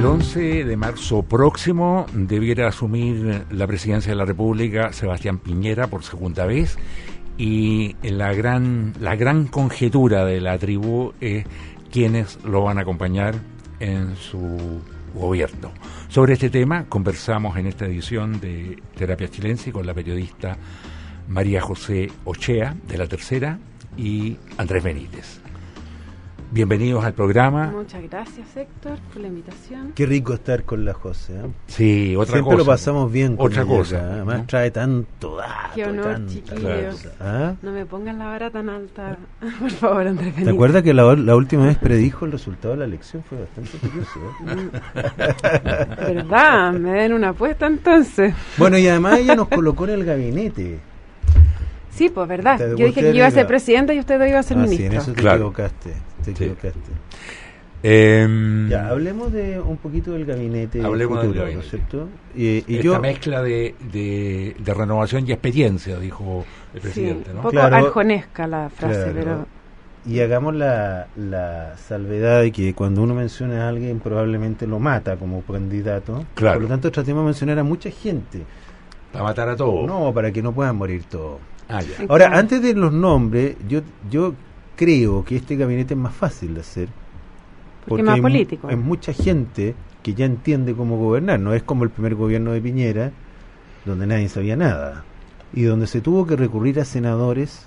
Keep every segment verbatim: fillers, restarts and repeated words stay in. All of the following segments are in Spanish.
El once de marzo próximo debiera asumir la presidencia de la República Sebastián Piñera por segunda vez, y la gran, la gran conjetura de la tribu es quiénes lo van a acompañar en su gobierno. Sobre este tema conversamos en esta edición de Terapia Chilense con la periodista María José Ochea, de La Tercera, y Andrés Benítez. Bienvenidos al programa. Muchas gracias, Héctor, por la invitación. Qué rico estar con la José, ¿eh? Sí, otra Siempre cosa. lo pasamos bien con otra ella, cosa, acá. Además ¿no? trae tanto dato. Qué honor, tanta chiquillos. cosa, ¿ah? No me pongan la vara tan alta, por favor, Andrés Benítez. ¿Te acuerdas que la, la última vez predijo el resultado de la elección? Fue bastante curioso, ¿eh? ¿Verdad? ¿Me den una apuesta entonces? Bueno, y además ella nos colocó en el gabinete. Sí, pues verdad. Te- Yo dije que yo iba a ser presidenta y usted iba a ser Ah, sí, ministro. en eso te Claro. equivocaste. Te Sí. equivocaste. Eh, Ya, hablemos de un poquito del gabinete Hablemos del futuro, gabinete. ¿no es cierto? Y, y esta yo, mezcla de, de, de renovación y experiencia, dijo el Sí, presidente, un ¿no? poco Claro. arjonesca la frase, Claro. pero... y hagamos la, la salvedad de que cuando uno menciona a alguien probablemente lo mata como candidato. Claro. Por lo tanto, tratemos de mencionar a mucha gente. Para matar a todos. No, para que no puedan morir todos. Ah, ya. Sí. Ahora, Claro. antes de los nombres, yo yo creo que este gabinete es más fácil de hacer. Porque es más hay, mu- político. hay mucha gente que ya entiende cómo gobernar. No es como el primer gobierno de Piñera, donde nadie sabía nada. Y donde se tuvo que recurrir a senadores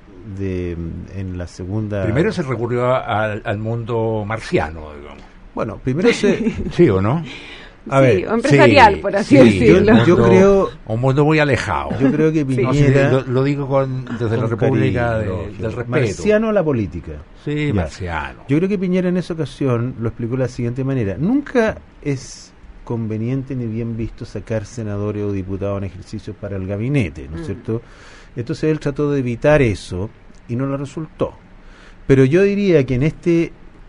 de en la segunda... Primero se recurrió a- al, al mundo marciano, digamos. Bueno, primero se... ¿Sí o no? A sí, ver, o empresarial, Sí, por así sí, decirlo. un Yo mundo- creo- Un mundo muy alejado. Yo creo que Sí. No, sí, Piñera... lo, lo digo con, desde la con República cariño, de- lógico. del respeto. Marciano a la política. Sí, Ya. marciano. Yo creo que Piñera en esa ocasión lo explicó de la siguiente manera. Nunca es conveniente ni bien visto sacar senadores o diputados en ejercicio para el gabinete, ¿no es Mm. cierto? Entonces él trató de evitar eso y no lo resultó. Pero yo diría que en este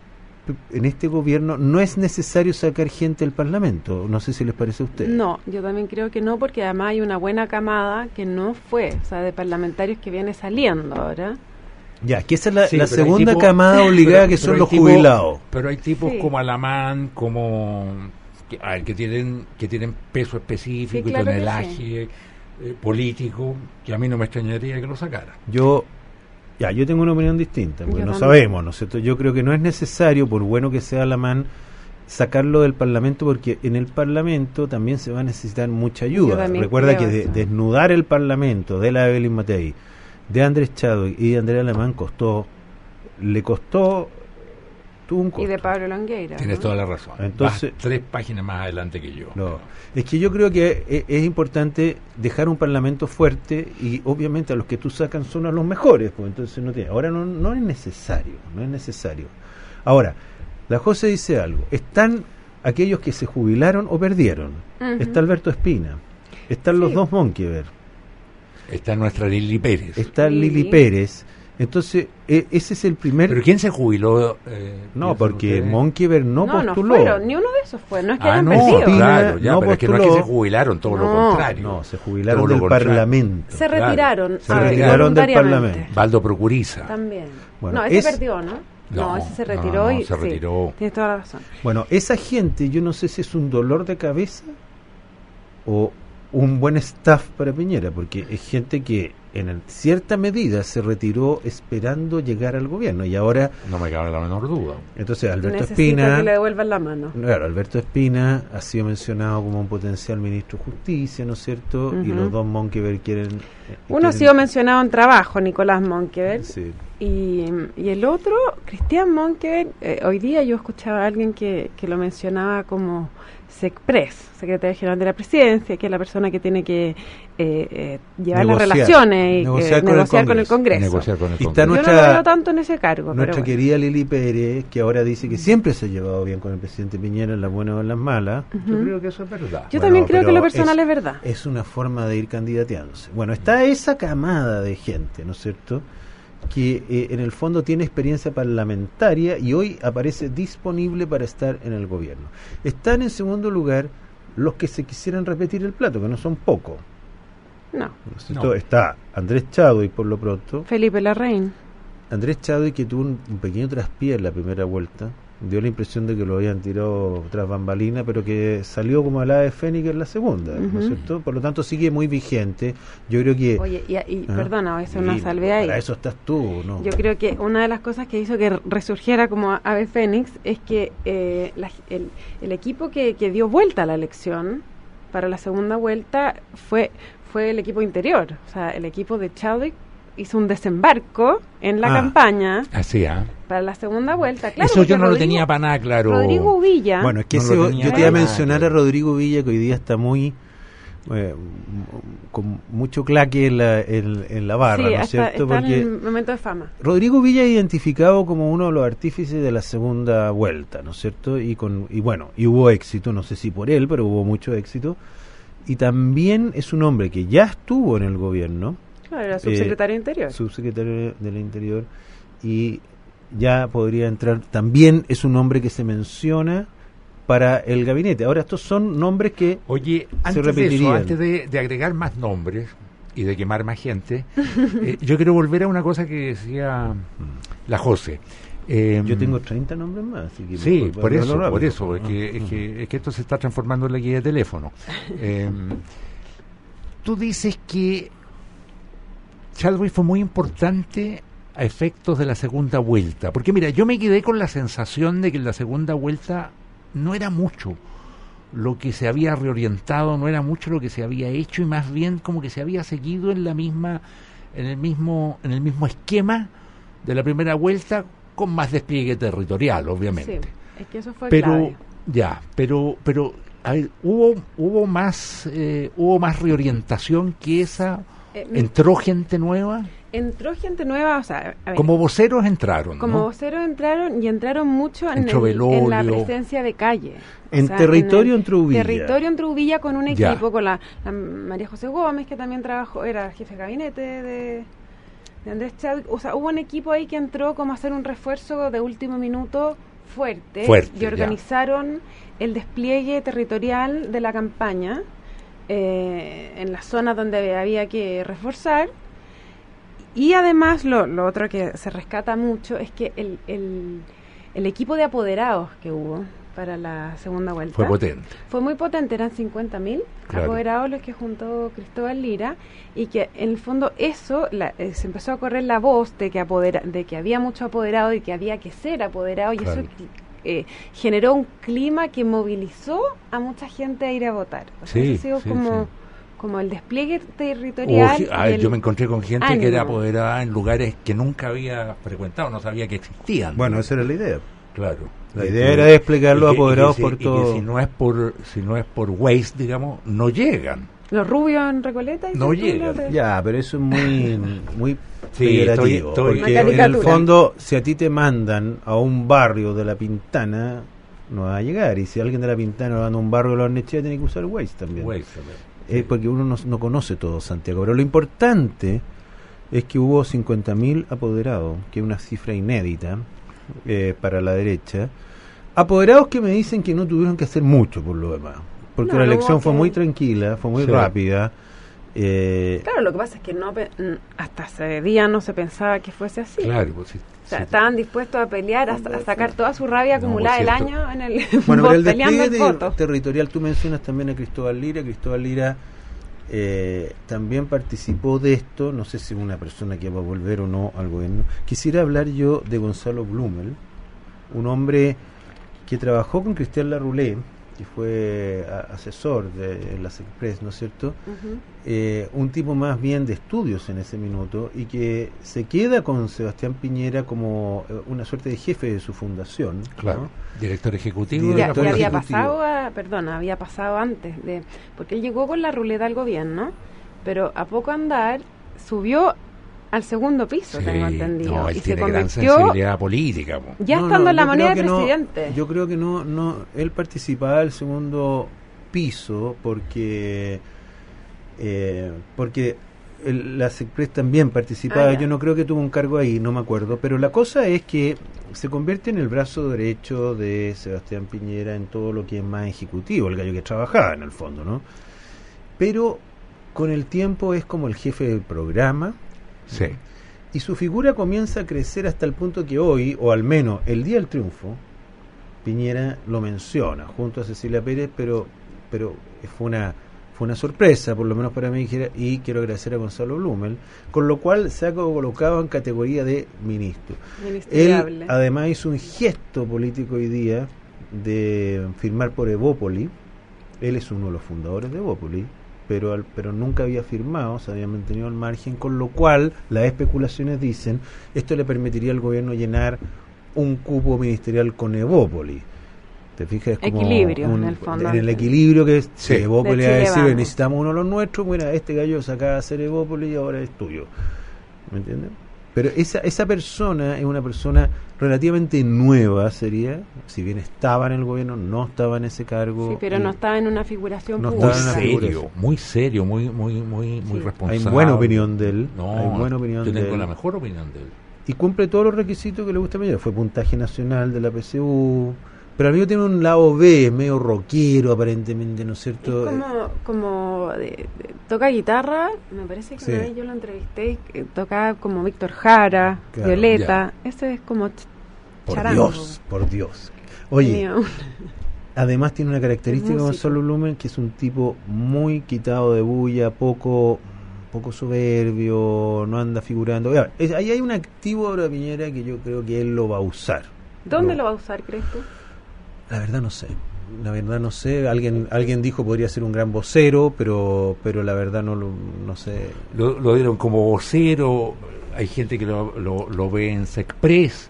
en este gobierno no es necesario sacar gente del Parlamento. No sé si les parece a ustedes. No, yo también creo que no, porque además hay una buena camada que no fue, o sea, de parlamentarios que viene saliendo ahora. Ya, que esa es la, Sí, la pero hay segunda tipo- camada obligada pero- que pero son hay los tipo- jubilados. Pero hay tipos Sí. como Alamán, como que, a ver, que tienen que tienen peso específico Sí, claro y que tonelaje eh, político, que a mí no me extrañaría que lo sacara. Yo, ya, yo tengo una opinión distinta, porque Yo no también. sabemos, ¿no es cierto? Yo creo que no es necesario, por bueno que sea Alamán, sacarlo del Parlamento, porque en el Parlamento también se va a necesitar mucha Yo ayuda. también Recuerda creo que de- eso. desnudar el Parlamento de la Evelyn Matei, de Andrés Chadwick y de Andrea Alamán costó, le costó, tuvo un costo. Y de Pablo Longueira. Tienes ¿no? toda la razón. Entonces- Vas tres páginas más adelante que yo. No, es que yo creo que es, es importante dejar un parlamento fuerte y obviamente a los que tú sacan son a los mejores, pues entonces no tiene. Ahora no, no es necesario, no es necesario. Ahora, la José dice algo, están aquellos que se jubilaron o perdieron. Ujú. Está Alberto Espina, están los Sí. dos Monkever, Está nuestra Lili Pérez. está Lili. Lili Pérez. Entonces, e- ese es el primer... ¿Pero quién se jubiló? Eh, no, piensan porque ustedes? Monkever no, No, no postuló. fueron, ni uno de esos fue, no es que Ah, hayan no, perdido. Espina claro, ya, no pero es que no es que postuló. se jubilaron, todo lo No. contrario. No, se jubilaron Todo lo del contrario. Parlamento. Se Claro. retiraron. Se ah, retiraron del voluntariamente. Parlamento. Baldo Procuriza. También. Bueno, no, ese es- perdió, ¿no? No, No, ese se no, retiró no, y se sí, retiró. tienes toda la razón. Bueno, esa gente, yo no sé si es un dolor de cabeza o un buen staff para Piñera, porque es gente que en el- cierta medida se retiró esperando llegar al gobierno y ahora, No me cabe la menor duda. entonces Alberto Necesito Espina, que le devuelvan la mano. claro, Alberto Espina ha sido mencionado como un potencial ministro de Justicia, ¿no es cierto? Y Ujú. los dos Monkever quieren... eh, Uno ha quieren- sido mencionado en trabajo, Nicolás Monkever, Sí. y, y el otro, Cristian Monkever, eh, hoy día yo escuchaba a alguien que, que lo mencionaba como SECPRES, secretario general de la presidencia, que es la persona que tiene que eh, eh, llevar Negociar. las relaciones y Negociar eh, con el negociar con el Congreso. Congreso. Negociar con el Y está Congreso. Yo nuestra- no lo veo tanto en ese cargo, pero Nuestra bueno. querida Lili Pérez, que ahora dice que siempre se ha llevado bien con el presidente Piñera, en las buenas o en las malas. Yo creo que eso es verdad. Yo Bueno, también creo que pero lo personal es- es, verdad. Es una forma de ir candidateándose. Bueno, está esa camada de gente, ¿no es cierto?, que eh, en el fondo tiene experiencia parlamentaria y hoy aparece disponible para estar en el gobierno. Están en segundo lugar los que se quisieran repetir el plato, que no son pocos. No. ¿no es cierto? No. Está Andrés Chadwick, por lo pronto, Felipe Larraín. Andrés Chadwick, que tuvo un, un pequeño traspié en la primera vuelta, dio la impresión de que lo habían tirado tras bambalina, pero que salió como al ave fénix en la segunda, uh-huh. ¿no es cierto? Por lo tanto sigue muy vigente. Yo creo que... Oye, y, y ¿ah? perdona, eso es una salvedad ahí. Para eso estás tú, ¿no? Yo creo que una de las cosas que hizo que resurgiera como ave fénix es que eh, la, el, el equipo que, que dio vuelta a la elección para la segunda vuelta fue, fue el equipo interior, o sea, el equipo de Chadwick hizo un desembarco en la ah, campaña así, ¿ah? para la segunda vuelta. Claro, eso yo no Rodrigo, lo tenía para nada claro. Rodrigo Villa. Bueno, es que no ese, yo te iba a mencionar claro. a Rodrigo Villa, que hoy día está muy eh, con mucho claque en la, en, en la barra, sí, ¿no es está, cierto? está Porque en el momento de fama. Rodrigo Villa es identificado como uno de los artífices de la segunda vuelta, ¿no es cierto? Y con y bueno, y hubo éxito, no sé si por él, pero hubo mucho éxito. Y también es un hombre que ya estuvo en el gobierno. Claro, era subsecretario eh, de Interior. Subsecretario del Interior. Y ya podría entrar. También es un hombre que se menciona para el gabinete. Ahora, estos son nombres que Oye, se antes repetirían. de eso, antes de, de agregar más nombres y de quemar más gente, eh, yo quiero volver a una cosa que decía la José. Eh, yo tengo treinta nombres más. Así que sí, por, por eso, rápido. por eso, es que, es, que, es que esto se está transformando en la guía de teléfono. Eh, tú dices que Chadwick fue muy importante a efectos de la segunda vuelta, porque mira, yo me quedé con la sensación de que en la segunda vuelta no era mucho lo que se había reorientado, no era mucho lo que se había hecho, y más bien como que se había seguido en la misma, en el mismo, en el mismo esquema de la primera vuelta, con más despliegue territorial, obviamente. Sí, es que eso fue pero clave. ya, pero, pero a ver, hubo, hubo más, eh, hubo más reorientación que esa. Eh, ¿Entró gente nueva? Entró gente nueva, o sea... A ver, como voceros entraron, Como ¿no? voceros entraron y entraron mucho en, entró el, en la presencia de calle. En sea, territorio en entró Villa. Territorio entró Villa con un equipo, ya. con la, la María José Gómez, que también trabajó, era jefe de gabinete de, de Andrés Chadwick. O sea, hubo un equipo ahí que entró como a hacer un refuerzo de último minuto fuerte, fuerte y organizaron ya. el despliegue territorial de la campaña eh, en las zonas donde había que reforzar. Y además lo, lo otro que se rescata mucho es que el, el, el equipo de apoderados que hubo para la segunda vuelta fue potente. Fue muy potente, eran cincuenta mil claro. apoderados los que juntó Cristóbal Lira, y que en el fondo eso, la, eh, se empezó a correr la voz de que, apodera, de que había mucho apoderado y que había que ser apoderado, y claro. eso eh, generó un clima que movilizó a mucha gente a ir a votar. O sea, sí, ha sido sí, como... sí. como el despliegue territorial. Uh, a ver, yo me encontré con gente ánimo. que era apoderada en lugares que nunca había frecuentado, no sabía que existían. Bueno, esa era la idea. Claro. La idea era desplegar los apoderados y por y todo. Que si no es por si no es por Waze, digamos, no llegan. Los rubios en Recoleta. No llegan. De... Ya, pero eso es muy muy sí, estoy, estoy, porque en el fondo, si a ti te mandan a un barrio de La Pintana, no va a llegar. Y si alguien de La Pintana va a un barrio de La Hornechea, tiene que usar Waze también. Waze también. Es porque uno no, no conoce todo Santiago, pero lo importante es que hubo cincuenta mil apoderados, que es una cifra inédita eh, para la derecha, apoderados que me dicen que no tuvieron que hacer mucho por lo demás, porque no, la elección fue que... muy tranquila, fue muy sí. rápida. Eh, claro, lo que pasa es que no hasta hace días no se pensaba que fuese así. Claro, pues sí. O sea, estaban dispuestos a pelear, a, a sacar toda su rabia no, acumulada el año en el bueno, voto, el peleando el de, voto. Territorial, tú mencionas también a Cristóbal Lira. Cristóbal Lira eh, también participó de esto, no sé si una persona que va a volver o no al gobierno. Quisiera hablar yo de Gonzalo Blumel, un hombre que trabajó con Cristian Larroulé, que fue a, asesor de la Sexpress, ¿no es cierto? Uh-huh. Eh, un tipo más bien de estudios en ese minuto, y que se queda con Sebastián Piñera como eh, una suerte de jefe de su fundación. Claro, ¿no? Director ejecutivo. Director de la había ejecutivo. pasado, a, perdona, había pasado antes, de porque él llegó con la ruleta al gobierno, pero a poco andar subió al segundo piso, sí, tengo entendido. No, él y tiene se gran sensibilidad política. Po. Ya no, estando no, en la moneda de no, presidente. Yo creo que no, no, él participaba del segundo piso porque eh, porque el, la Sexpress también participaba. Ah, yo no creo que tuvo un cargo ahí, no me acuerdo. Pero la cosa es que se convierte en el brazo derecho de Sebastián Piñera en todo lo que es más ejecutivo, el gallo que trabajaba en el fondo, ¿no? Pero con el tiempo es como el jefe del programa. Sí. Y su figura comienza a crecer hasta el punto que hoy, o al menos el día del triunfo, Piñera lo menciona junto a Cecilia Pérez, pero pero fue una fue una sorpresa, por lo menos para mí, y quiero agradecer a Gonzalo Blumel, con lo cual se ha colocado en categoría de ministro. Él además hizo un gesto político hoy día de firmar por Evópoli. Él es uno de los fundadores de Evópoli, pero al, pero nunca había firmado, se había mantenido al margen, con lo cual las especulaciones dicen esto le permitiría al gobierno llenar un cupo ministerial con Evópoli. ¿Te fijas? Es como equilibrio, un, en el fondo. En el equilibrio que es, sí, Evópoli de a decir, vamos. necesitamos uno de los nuestros, mira, este gallo se acaba de hacer Evópoli y ahora es tuyo. ¿Me entiendes? Pero esa esa persona es una persona relativamente nueva, sería, si bien estaba en el gobierno, no estaba en ese cargo. Sí, pero no estaba en una figuración no pública. Muy serio, muy serio, muy muy muy muy Sí. responsable. Hay buena opinión de él. No, hay buena opinión yo de tengo él. la mejor opinión de él. Y cumple todos los requisitos que le gusta a Piñera. Fue puntaje nacional de la P S U. Pero al mío tiene un lado B, medio rockero aparentemente, ¿no es cierto? Es como, como de, de- toca guitarra, me parece que Sí. una vez yo lo entrevisté, que tocaba como Víctor Jara, Claro, Violeta, ese es como ch- Por charango. Dios, por Dios. Oye, Tenía un- además tiene una característica Es músico. Gonzalo Blumen, que es un tipo muy quitado de bulla, poco poco soberbio, no anda figurando. Mira, es- ahí hay un activo de Piñera que yo creo que él lo va a usar. ¿Dónde Lo- lo va a usar, crees tú? La verdad no sé. La verdad no sé. Alguien alguien dijo podría ser un gran vocero, pero pero la verdad no lo no sé. Lo, lo dieron como vocero, hay gente que lo, lo, lo ve en Sexpress,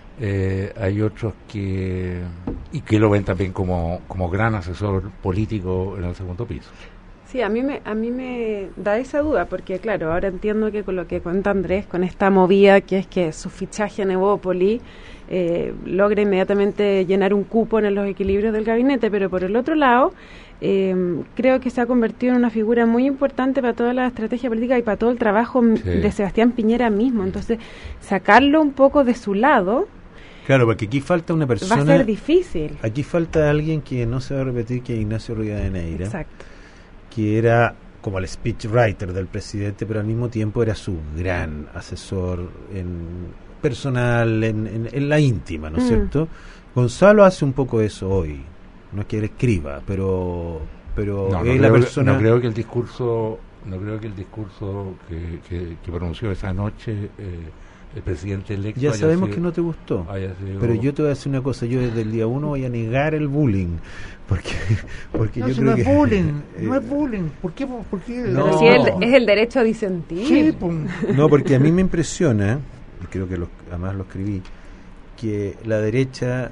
eh, hay otros que y que lo ven también como, como gran asesor político en el segundo piso. Sí, a mí me a mí me da esa duda, porque claro, ahora entiendo que con lo que cuenta Andrés, con esta movida que es que su fichaje en Evópoli eh, logra inmediatamente llenar un cupo en los equilibrios del gabinete, pero por el otro lado, eh, creo que se ha convertido en una figura muy importante para toda la estrategia política y para todo el trabajo Sí. de Sebastián Piñera mismo. Entonces, sacarlo un poco de su lado Claro, porque aquí falta una va persona. a ser difícil. Aquí falta alguien que no se va a repetir, que es Ignacio Rivadeneira, Exacto. que era como el speechwriter del presidente, pero al mismo tiempo era su gran asesor en personal, en, en, en la íntima, ¿no es Mm. cierto? Gonzalo hace un poco eso hoy, no es que él escriba, pero pero No, no, es creo, la que- persona. no creo que el discurso no creo que el discurso que, que, que pronunció esa noche eh, el presidente electo Ya haya sabemos sido- que no te gustó. haya sido- Pero yo te voy a decir una cosa, yo desde el día uno voy a negar el bullying, porque porque no, yo si creo no que es bullying, no eh, es bullying. ¿Por qué? ¿Por qué? No. Pero si el- es el derecho a disentir. Sí, pum. No, porque a mí me impresiona, y creo que lo- además lo escribí, que la derecha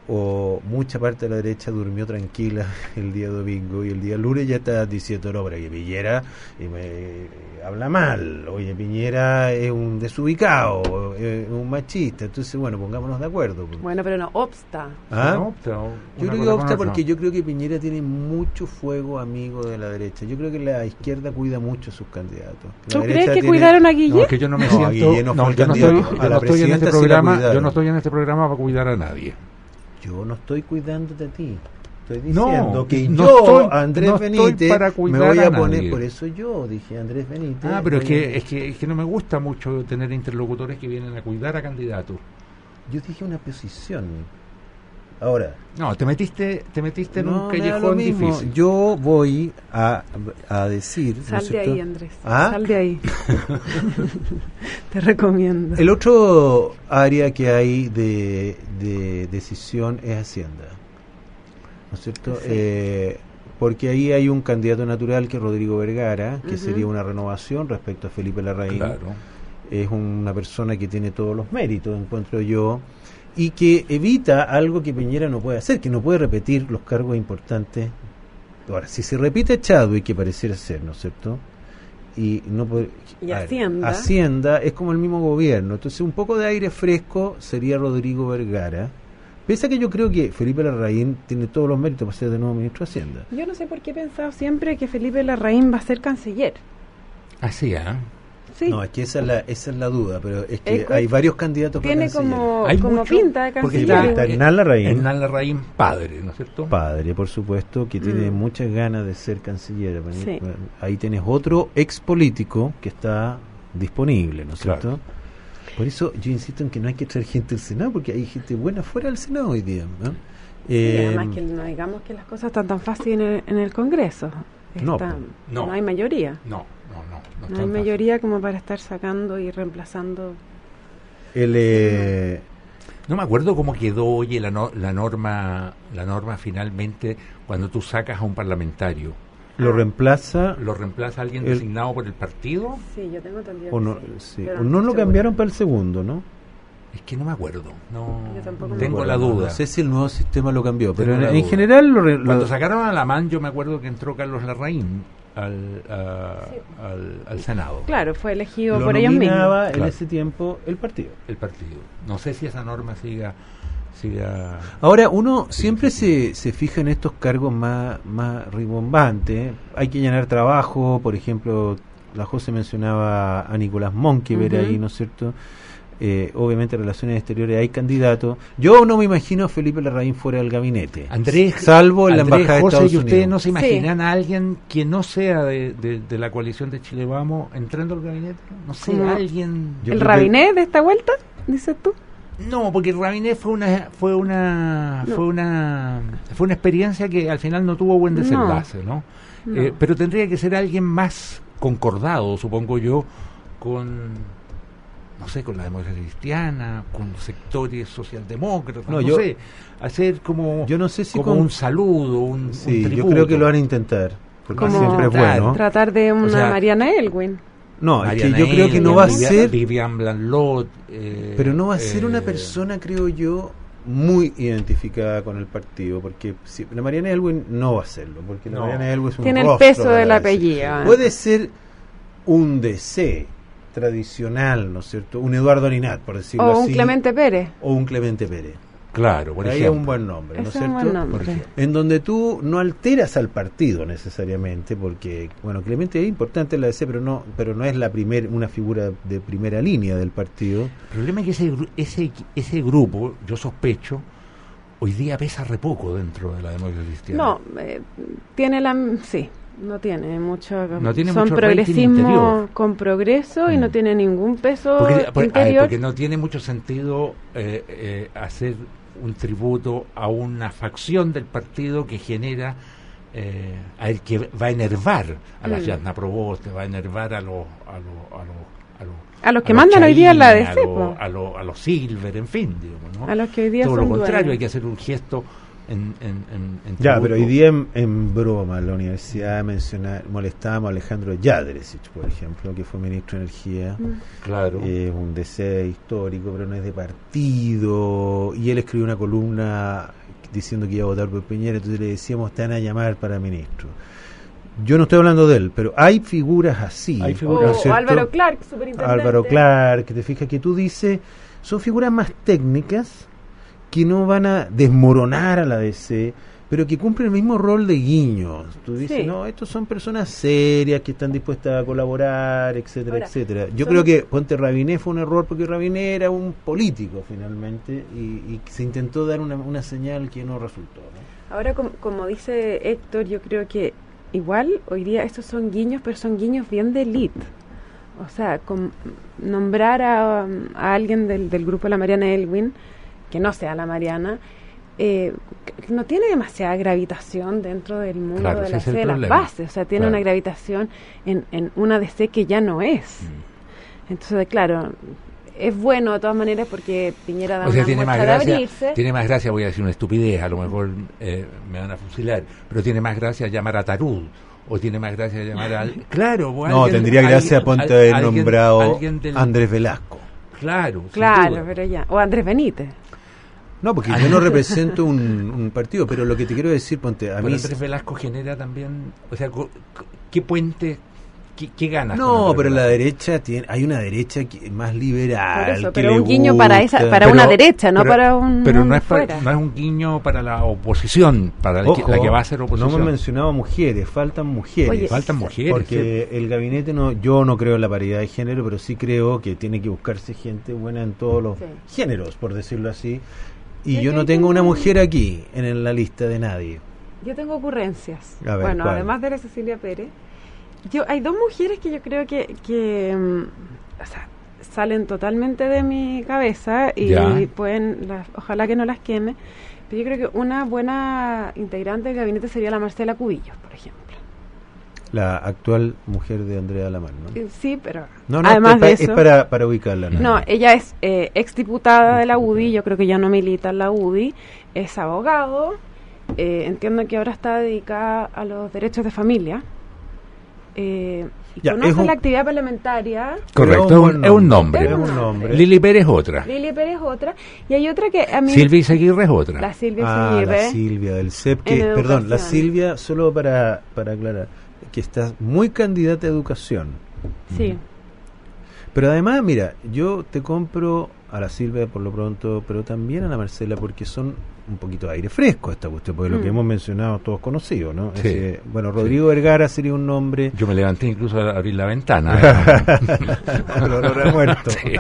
o mucha parte de la derecha durmió tranquila el día domingo y el día lunes ya está diciendo, no, pero que Piñera y me, habla mal, oye, Piñera es un desubicado, es un machista, entonces bueno, pongámonos de acuerdo. pues. Bueno, pero no obsta. ¿Ah? No, pero Yo una creo que cosa opta con porque otra. yo creo que Piñera tiene mucho fuego amigo de la derecha. Yo creo que la izquierda cuida mucho a sus candidatos. La ¿Tú derecha crees que tiene- cuidaron a Guille? No, es que yo no me No, siento. Guille no fue no, el yo no candidato. estoy, A yo la no estoy en este presidenta sí la programa. cuidaron. Yo no estoy en este programa para cuidar a nadie. Yo no estoy cuidándote a ti. Estoy No, diciendo que no yo, estoy- Andrés no estoy Benítez, para me cuidar voy a, a poner, nadie. por eso yo dije Andrés Benítez. Ah, pero es voy a- que, es que es que no me gusta mucho tener interlocutores que vienen a cuidar a candidatos. Yo dije una posición. Ahora, No, te metiste, te metiste en no un me da lo callejón mismo. difícil. Yo voy a, a decir. ¿no es Sal de cierto? ahí, Andrés. ¿Ah? Sal de ahí. Te recomiendo. El otro área que hay de, de decisión es Hacienda, ¿no es cierto? Sí. Eh, porque ahí hay un candidato natural que es Rodrigo Vergara, que Ujú. sería una renovación respecto a Felipe Larraín. Claro. Es una persona que tiene todos los méritos, encuentro yo, y que evita algo que Piñera no puede hacer, que no puede repetir los cargos importantes. Ahora, si se repite Chadwick, que pareciera ser, ¿no es cierto? Y no puede, Y a ver, Hacienda. Hacienda es como el mismo gobierno, entonces un poco de aire fresco sería Rodrigo Vergara. Pese a que yo creo que Felipe Larraín tiene todos los méritos para ser de nuevo ministro de Hacienda. Yo no sé por qué he pensado siempre que Felipe Larraín va a ser canciller. Así, ¿eh? Sí. No, es que esa es la, esa es la duda, pero es que Es que hay varios candidatos para Tiene canciller. como, Hay como mucho, pinta de porque canciller. está Hernán Larraín. Hernán Larraín padre, ¿no es cierto? Padre, por supuesto, que tiene Mm. muchas ganas de ser canciller. Sí. Ahí tenés otro ex político que está disponible, ¿no es Claro. cierto? Por eso yo insisto en que no hay que traer gente al Senado, porque hay gente buena fuera del Senado hoy día, ¿no? Eh, y además que no digamos que las cosas están tan fáciles en el, en el Congreso. No, Están, no. no hay mayoría. No, no, no. No, No hay mayoría como para estar sacando y reemplazando. el, eh, No me acuerdo cómo quedó, oye, la, no, la norma la norma finalmente cuando tú sacas a un parlamentario. lo reemplaza ¿Lo reemplaza alguien El- designado por el partido? Sí, yo tengo entendido o que no, sí, sí, pero o no lo estoy cambiaron para el segundo, ¿no? Es que no me acuerdo. No, Yo tampoco me tengo acuerdo. la duda. No sé si el nuevo sistema lo cambió, pero Tengo en, la en duda. general lo, re- lo- Cuando sacaron a Lamán, yo me acuerdo que entró Carlos Larraín al, a- Sí. al, al Senado, Claro, fue elegido lo por ellos mismos. nominaba en Claro. ese tiempo el partido. el partido. No sé si esa norma siga... siga Ahora, uno Sí, siempre sí, se, se fija en estos cargos más, más rimbombantes. Hay que llenar trabajo, por ejemplo, la José mencionaba a Nicolás Monkever Ujú. ahí, ¿no es cierto? Eh, obviamente, relaciones exteriores hay candidatos. Yo no me imagino a Felipe Larraín fuera del gabinete. Andrés, salvo en la Andrés, embajada de José, Estados ¿y ustedes Unidos. no se Sí. imaginan a alguien que no sea de, de, de la coalición de Chile Vamos entrando al gabinete? No sé, Como alguien... Yo ¿El creo que- Rabinet de esta vuelta? Dices tú. No, porque Rabinet fue una fue una No. fue una fue una experiencia que al final no tuvo buen desenlace, ¿no? No. Eh, pero tendría que ser alguien más concordado, supongo yo, con no sé, con la democracia cristiana, con sectores socialdemócratas, No, no, yo- sé, hacer como Yo no sé si como con- un saludo, un, Sí, un yo tributo. creo que lo van a intentar, porque Como siempre es bueno. tratar de una sea, Mariana Elwin. No, es que Mariana yo creo que no Elwin, va a Vivian- ser, Vivian Blanlot, eh, pero no va a ser eh, una persona, creo yo, muy identificada con el partido, porque si, la Mariana Elwin no va a serlo, porque la No. Mariana Elwin es un Tiene el rostro peso de del la apellido. D C. Puede ser un D C tradicional, ¿no es cierto? Un Eduardo Ninat, por decirlo O un así. Clemente Pérez. O un Clemente Pérez. Claro, por Ahí es ejemplo. un buen nombre, ¿no es Ese es un cierto? buen nombre. Por ejemplo. En donde tú no alteras al partido necesariamente, porque, bueno, Clemente es importante en la D C, pero no pero no es la primer, una figura de primera línea del partido. El problema es que ese, gru- ese, ese grupo, yo sospecho, hoy día pesa re poco dentro de la democracia cristiana. No, eh, tiene la... Sí, no tiene mucho... No tiene son mucho rating progresismo interior. con progreso y Mm. no tiene ningún peso Porque, por- a ver, interior. porque no tiene mucho sentido eh, eh, hacer un tributo a una facción del partido que genera, eh, a el que va a enervar a las Mm. Yasna Proboste, va a enervar a los a los a los a los, A los que a mandan hoy día en la Chaín, D C, a los, po. a los a los Silver, en fin, digamos, ¿no? A los que hoy día Todo son lo contrario, dueños. hay que hacer un gesto en, en, en, en Ya, tributo. pero hoy día en, en broma la universidad menciona, molestábamos a Alejandro Jadresich, por ejemplo, que fue ministro de Energía. Mm. Claro. Es un D C histórico, pero no es de partido. Y él escribió una columna diciendo que iba a votar por Piñera, entonces le decíamos, te van a llamar para ministro. Yo no estoy hablando de él, pero hay figuras así. Hay O, figuras, ¿no es o cierto? Álvaro Clark, superintendente. Álvaro Clark, que te fijas que tú dices, son figuras más técnicas que no van a desmoronar a la D C, pero que cumplen el mismo rol de guiños. Tú dices, Sí. no, estos son personas serias que están dispuestas a colaborar, etcétera, Ahora, etcétera. Yo son- creo que Ponte Rabinet fue un error porque Rabinet era un político finalmente y, y se intentó dar una, una señal que no resultó, ¿no? Ahora, como, como dice Héctor, yo creo que igual hoy día estos son guiños, pero son guiños bien de elite. O sea, con, nombrar a, a alguien del, del grupo de la Mariana Elwin, que no sea la Mariana, eh, que no tiene demasiada gravitación dentro del mundo Claro, de ese la es C el de las problema. bases. O sea, tiene Claro. una gravitación en, en una D C que ya no es. Mm. Entonces, claro, es bueno de todas maneras porque Piñera da O sea, una tiene más, muestra de gracia, abrirse. tiene más gracia, voy a decir una estupidez, a lo mejor eh, me van a fusilar, pero tiene más gracia llamar a Tarud, o tiene más gracia llamar al... Claro, o No, alguien- tendría gracia alguien- Ponte al- haber alguien- nombrado alguien del- Andrés Velasco. Claro, sin Claro, duda. pero ya. O Andrés Benítez. No, porque yo no represento un, un partido, pero lo que te quiero decir, Ponte, a Pero mí... Andrés Velasco genera también, o sea, co- co- ¿qué puente, qué, qué ganas? con No, Andrés pero la Velasco? derecha tiene, hay una derecha que, más liberal. Por eso, que pero le un guiño para esa, gusta. para Pero- una derecha, no pero- para un Pero no mundo es, para- fuera. no es un guiño para la oposición, para la que, Ojo, la que va a ser no oposición. hemos mencionado mujeres, faltan mujeres. Oye, Faltan mujeres. Porque el gabinete, no, yo no creo en la paridad de género, pero sí creo que tiene que buscarse gente buena en todos los Sí. géneros, por decirlo así. Y Yo yo no creo tengo que- una mujer aquí en, en la lista de nadie. Yo tengo ocurrencias. A ver, bueno, ¿cuál? además de la Cecilia Pérez, yo hay dos mujeres que yo creo que, que mm, o sea, salen totalmente de mi cabeza y Ya. pueden, las, ojalá que no las queme, pero yo creo que una buena integrante del gabinete sería la Marcela Cubillos, por ejemplo. La actual mujer de Andrea Alamán, ¿no? Eh, Sí, pero No, no, además es, pa- de es eso... para, para ubicarla. ¿no? No, ella es eh, exdiputada de la U D I, yo creo que ya no milita en la U D I, es abogado, eh, entiendo que ahora está dedicada a los derechos de familia, eh, y Ya, conoce es un- la actividad parlamentaria. Correcto, Pero es buen un, es un nombre. Es Es un un nombre. nombre. Lili Pérez es otra. Lili Pérez es otra, y hay otra que a mí... Silvia Izaguirre es otra. La Silvia Ah, Izaguirre. la Silvia del C E P, que, en perdón, la educación. Silvia, solo para, para aclarar, que está muy candidata a educación. Sí, Pero además, mira, yo te compro a la Silvia por lo pronto, pero también a la Marcela, porque son un poquito de aire fresco esta cuestión, porque lo Mm. que hemos mencionado todos conocidos, ¿no? Sí. Ese- bueno, Rodrigo Vergara sería un nombre... Yo me levanté incluso a abrir la ventana. El olor a muerto. Sí.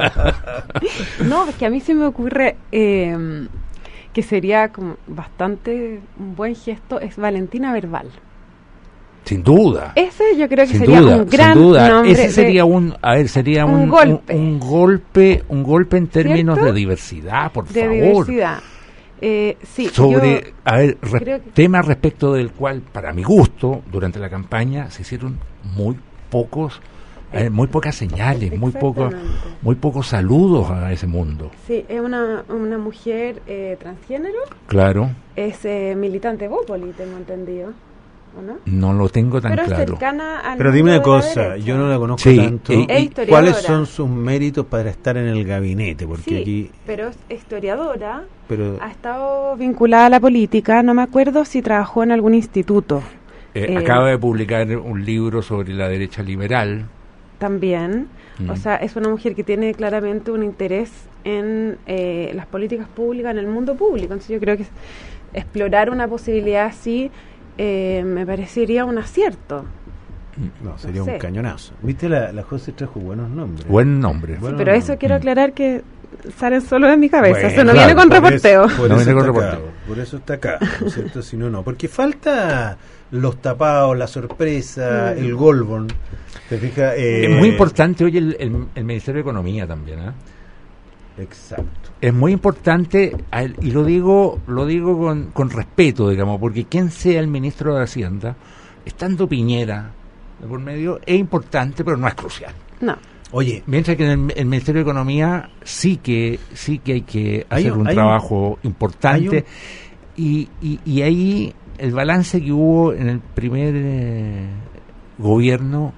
no, es que a mí se me ocurre eh, que sería como bastante un buen gesto, es Valentina Verbal. Sin duda. Ese yo creo que Sin sería duda, un gran sin duda. nombre Ese de- sería un, a ver, sería un un, golpe. un, un golpe, un golpe en términos ¿Cierto? de diversidad, por de favor. diversidad. Eh, sí, Sobre, yo- a ver, re- creo que- tema respecto del cual, para mi gusto, durante la campaña se hicieron muy pocos, eh, muy pocas señales, muy pocos, Exactamente. muy pocos saludos a ese mundo. Sí, es una, una mujer eh, transgénero, Claro, es eh, militante Bópoli, tengo entendido, ¿o no? no lo tengo tan Pero es claro. cercana al Pero dime mundo una de la cosa, derecha. yo no la conozco Sí, tanto. y- Es ¿Y historiadora. ¿Cuáles son sus méritos para estar en el gabinete? Porque Sí, aquí... pero es historiadora, Pero, ha estado vinculada a la política, no me acuerdo si trabajó en algún instituto Eh, eh, acaba de publicar un libro sobre la derecha liberal. también. Mm. O sea, es una mujer que tiene claramente un interés en eh, las políticas públicas, en el mundo público. Entonces yo creo que explorar una posibilidad así eh, me parecería un acierto. no, sería no sé. un cañonazo. ¿Viste? La, la José trajo buenos nombres. Buen nombre. Bueno, Pero eso quiero Mm. aclarar que salen solo de mi cabeza. Bueno, eso no claro, viene con por reporteo. eso- por, No eso viene con está acá, reporteo. por eso está acá, ¿no es cierto? Si no, no. Porque falta los tapados, la sorpresa, Mm. el Goldborn. ¿Te fijas? Eh, Es muy importante hoy el, el- el Ministerio de Economía también, ¿eh? Exacto. Es muy importante, a él- y lo digo lo digo con, con respeto, digamos, porque quien sea el ministro de Hacienda, estando Piñera de por medio, es importante, pero no es crucial. No. Oye, Mientras que en el, el Ministerio de Economía sí que sí que hay que Hay hacer un- un hay un- trabajo importante, y, y, y ahí el balance que hubo en el primer eh, gobierno,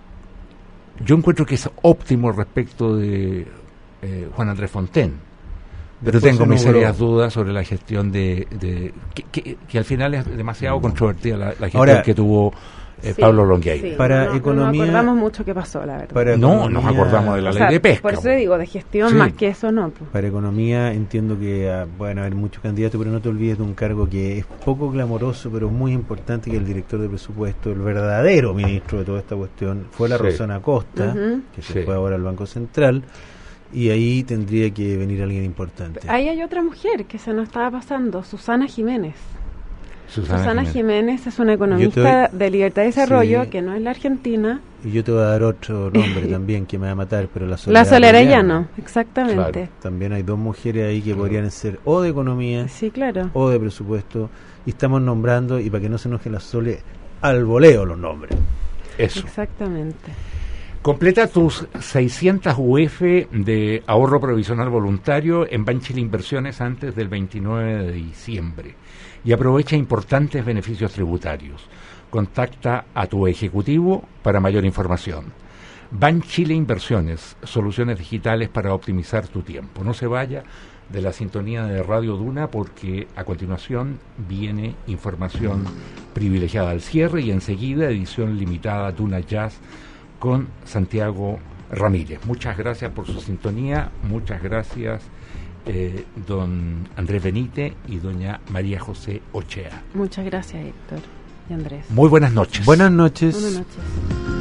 yo encuentro que es óptimo respecto de eh, Juan Andrés Fontaine, pero Después tengo se mis nubló. serias dudas sobre la gestión de, de que, que, que al final es demasiado controvertida la, la gestión Ahora, que tuvo eh, Sí, Pablo Longueira. sí. Para no, economía- No acordamos mucho qué pasó, la verdad. para No, economía- nos acordamos de la O ley sea, de pesca. por eso po. digo, de gestión Sí. más que eso no. pues. Para economía entiendo que ah, van a haber muchos candidatos, pero no te olvides de un cargo que es poco glamoroso, pero muy importante, que el director de presupuesto, el verdadero ministro de toda esta cuestión, fue la Sí. Rosana Costa, Ujú. que se Sí. fue ahora al Banco Central, y ahí tendría que venir alguien importante. Ahí hay otra mujer que se nos estaba pasando, Susana Jiménez. Susana, Susana Jiménez. Jiménez es una Yo te economista doy- de libertad y desarrollo, Sí. que no es la Argentina. Y yo te voy a dar otro nombre también que me va a matar, pero la Soledad La Soledad Arellano. Arellano, exactamente. Claro. También hay dos mujeres ahí que podrían ser o de economía Sí, claro. o de presupuesto, y estamos nombrando, y para que no se enoje la Sole, al voleo los nombres. Eso. Exactamente. Completa tus seiscientas U F de ahorro provisional voluntario en Banchile Inversiones antes del veintinueve de diciembre y aprovecha importantes beneficios tributarios. Contacta a tu ejecutivo para mayor información. Banchile Inversiones, soluciones digitales para optimizar tu tiempo. No se vaya de la sintonía de Radio Duna, porque a continuación viene información privilegiada al cierre y enseguida edición limitada Duna Jazz con Santiago Ramírez. Muchas gracias por su sintonía, muchas gracias eh, don Andrés Benítez y doña María José Ochea. Muchas gracias, Héctor y Andrés. Muy buenas noches. Buenas noches. Buenas noches.